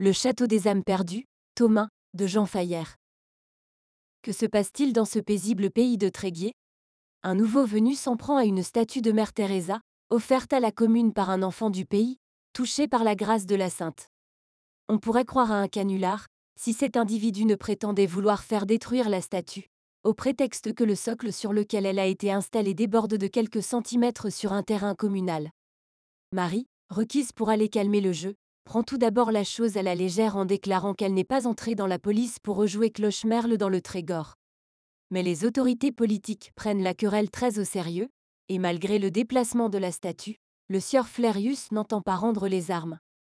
Le château des âmes perdues, tome 1, de Jean Fayer. Que se passe-t-il dans ce paisible pays de Tréguier? Un nouveau venu s'en prend à une statue de Mère Teresa, offerte à la commune par un enfant du pays, touché par la grâce de la sainte. On pourrait croire à un canular, si cet individu ne prétendait vouloir faire détruire la statue, au prétexte que le socle sur lequel elle a été installée déborde de quelques centimètres sur un terrain communal. Marie, requise pour aller calmer le jeu, prend tout d'abord la chose à la légère en déclarant qu'elle n'est pas entrée dans la police pour rejouer Clochemerle dans le Trégor. Mais les autorités politiques prennent la querelle très au sérieux, et malgré le déplacement de la statue, le sieur Flérius n'entend pas rendre les armes,